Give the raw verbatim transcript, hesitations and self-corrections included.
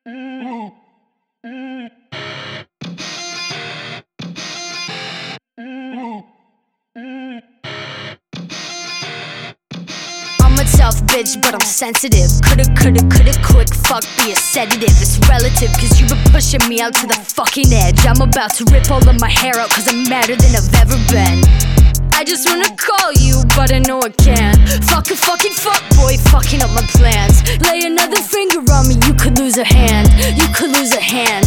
I'm a tough bitch, but I'm sensitive. Coulda, coulda, coulda, quick fuck be a sedative. It's relative, cause you been pushing me out to the fucking edge. I'm about to rip all of my hair out, cause I'm madder than I've ever been. I just wanna call you, but I know I can't. Fuck a fucking fuck boy, fucking up my plans. Lay another finger on me, you could lose a hand. You could lose a hand.